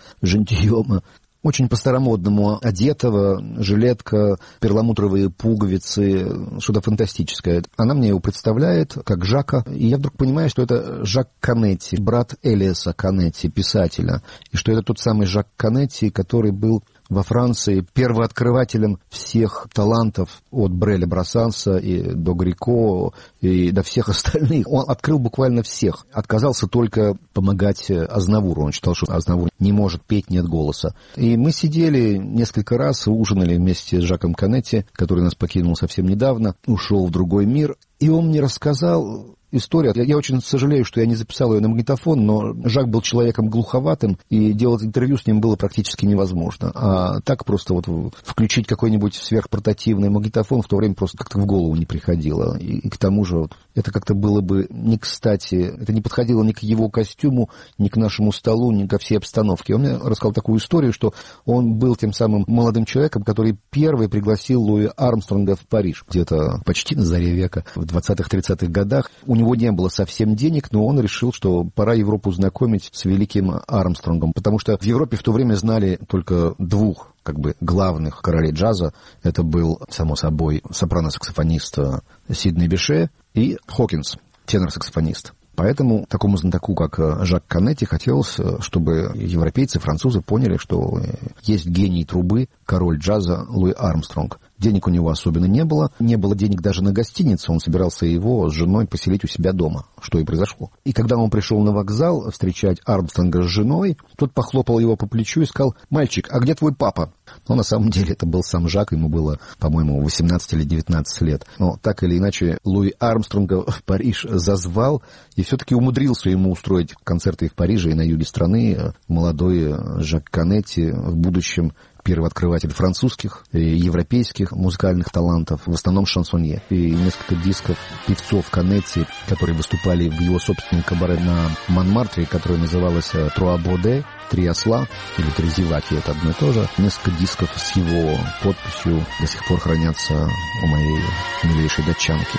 очень по-старомодному одетого, жилетка, перламутровые пуговицы, что-то фантастическое. Она мне его представляет как Жака, и я вдруг понимаю, что это Жак Канетти, брат Элиаса Канетти, писателя, и что это тот самый Жак Канетти, который был во Франции первооткрывателем всех талантов от Бреля Брассанса и до Грико и до всех остальных. Он открыл буквально всех. Отказался только помогать Азнавуру. Он считал, что Азнавур не может петь, нет голоса. И мы сидели несколько раз, ужинали вместе с Жаком Канетти, который нас покинул совсем недавно, ушел в другой мир. И он мне рассказал история. Я очень сожалею, что я не записал ее на магнитофон, но Жак был человеком глуховатым, и делать интервью с ним было практически невозможно. А так просто вот включить какой-нибудь сверхпортативный магнитофон в то время просто как-то в голову не приходило. И к тому же вот, это как-то было бы не кстати. Это не подходило ни к его костюму, ни к нашему столу, ни ко всей обстановке. Он мне рассказал такую историю, что он был тем самым молодым человеком, который первый пригласил Луи Армстронга в Париж. Где-то почти на заре века, в 20-30-х годах. У него не было совсем денег, но он решил, что пора Европу знакомить с великим Армстронгом, потому что в Европе в то время знали только двух главных королей джаза. Это был, само собой, сопрано-саксофонист Сидней Беше и Хокинс, тенор-саксофонист. Поэтому такому знатоку, как Жак Канетти, хотелось, чтобы европейцы, французы поняли, что есть гений трубы, король джаза Луи Армстронг. Денег у него особенно не было денег даже на гостиницу, он собирался его с женой поселить у себя дома, что и произошло. И когда он пришел на вокзал встречать Армстронга с женой, тот похлопал его по плечу и сказал: «Мальчик, а где твой папа?» Но на самом деле это был сам Жак, ему было, по-моему, 18 или 19 лет. Но так или иначе Луи Армстронга в Париж зазвал и все-таки умудрился ему устроить концерты и в Париже, и на юге страны. Молодой Жак Канетти, в будущем первый открыватель французских и европейских музыкальных талантов, в основном шансонье. И несколько дисков певцов Канетти, которые выступали в его собственном кабаре на Монмартре, которое называлось «Труа Боде», «Три осла» или «Три зеваки», это одно и то же. Несколько дисков с его подписью до сих пор хранятся у моей милейшей датчанки.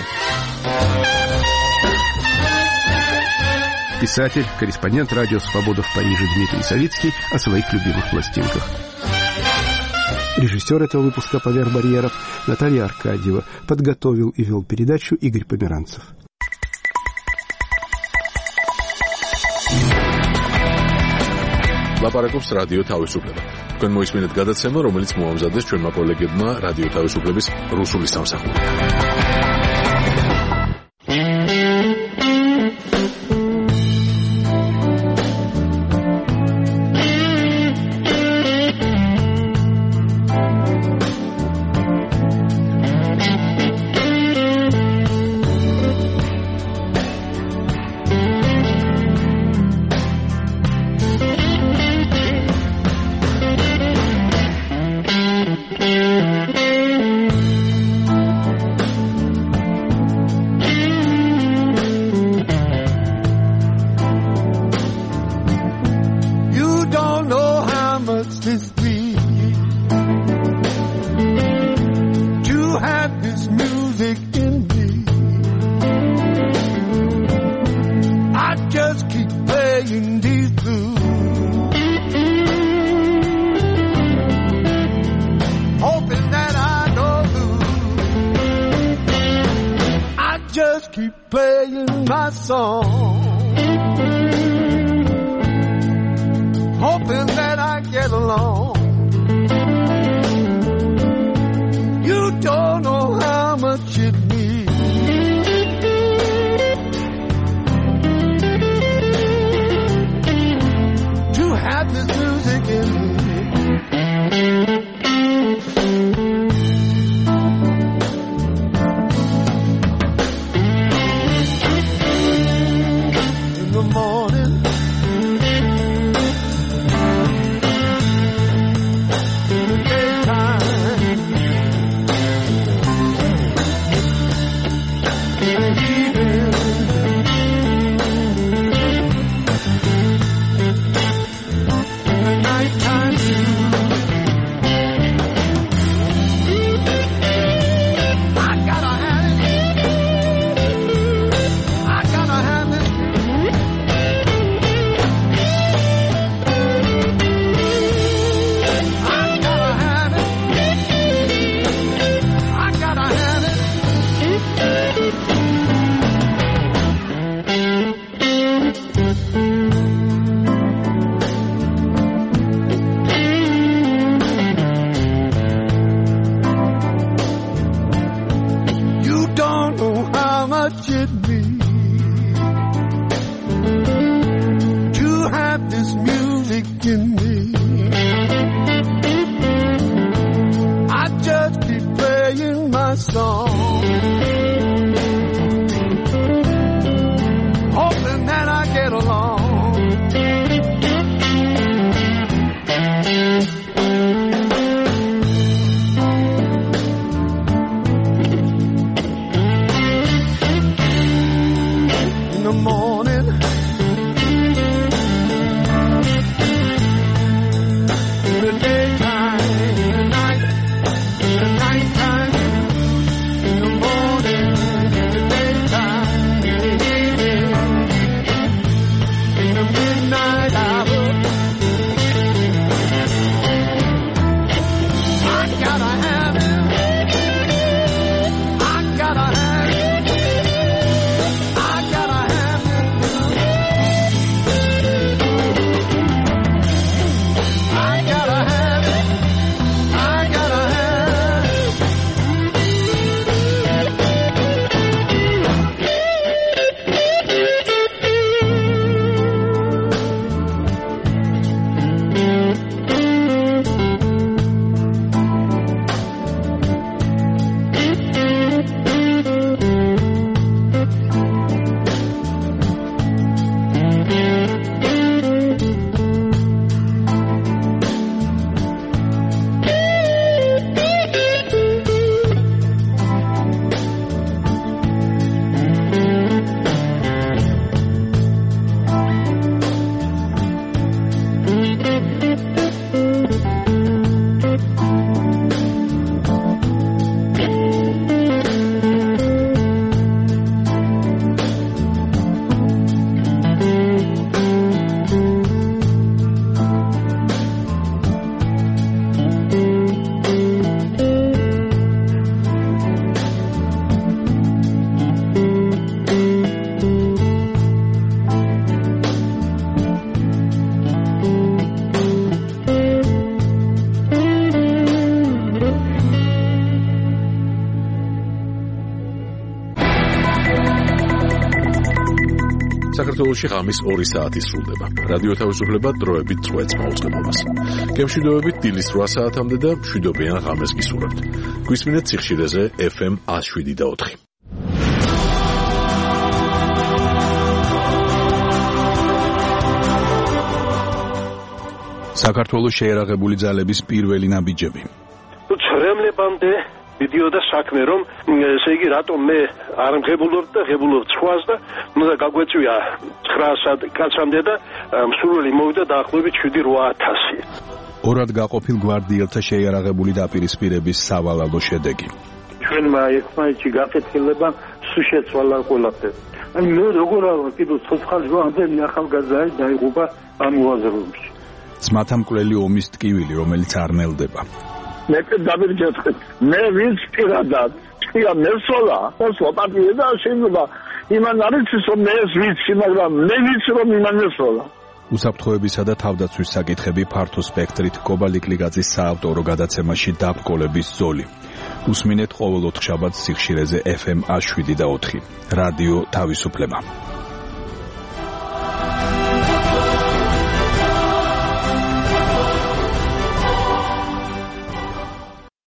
Писатель, корреспондент радио «Свобода» в Париже Дмитрий Савицкий о своих любимых пластинках. Режиссер этого выпуска «Поверх барьеров» Наталья Аркадьева. Подготовил и вел передачу Игорь Померанцев. ლაპარაკობს რადიო თავისუფლება. თქვენ მოისმინეთ გადაცემა, რომელიც მოამზადეს ჩვენმა კოლეგებმა რადიო თავისუფლების რუსული სამსახური. just keep playing my song, hoping that I get along. You don't know how much it means to have this music in me. In the morning, in the daytime, in the evening, in the nighttime too. I gotta have it. I gotta have it. I gotta have it. I gotta have it. You don't know how much it means to have this music in me. I just keep playing my song, hoping that I get along. In the morning, in the daytime, in the night, in the nighttime, in the morning, in the daytime, in the evening, in the midnight hour. I gotta have it. I gotta have it. I gotta have it. I gotta have it. I gotta have it. საქართველოში ღამის 2 საათი სრულდება. რადიო თავისუფლება დროებით 8-ს მაუწყებობას. გემშვიდობებით დილის 8 საათამდე და მშვიდობიან ღამეს გისურვებთ. გვისმინეთ სიხშირეზე FM 107.4. საქართველოს შეერაღებული ძალების პირველი ნაბიჯები. ცრემლებამდე მიდიოდა საქმე, რომ ესე იგი რატომ მე არ მღებულობ და ღებულობ სხვას და უნდა გაგვეწვია 900 კაცამდე და მსურველი მოვიდა დაახლოებით 7-8000. ორად გაყოფილ გვარდიელთა შეიარაღებული დაპირისპირების სავალალო შედეგი. ჩვენმა ერთმანეთში გაკეთილება სულ შეცვალა ყველაფერი. აი მე როგორ არა კიდევ ცოცხალ ამდენი ახალგაზრდა დაიღუპა ამ უაზროებში. ძმათა მკვლელი ომის ტკივილი, რომელიც არ ნელდება. მე დავირჯეთ მე ვინც პირადად პარტია მესვლა, ოსვა პარტია და შეიძლება იმან არ იცის რომ მე ეს ვიცი, მაგრამ მე ვიცი რომ იმან მესვლა. უსაფრთხოებისა და თავდაცვის საკითხები ფართო სპექტრით კობა ლიკლიგაძის საავტორო გადაცემაში დაბკოლების ზოლი. უსმინეთ ყოველ ოთხშაბათს სიხშირეზე FM 107 და 4. რადიო თავისუფლება.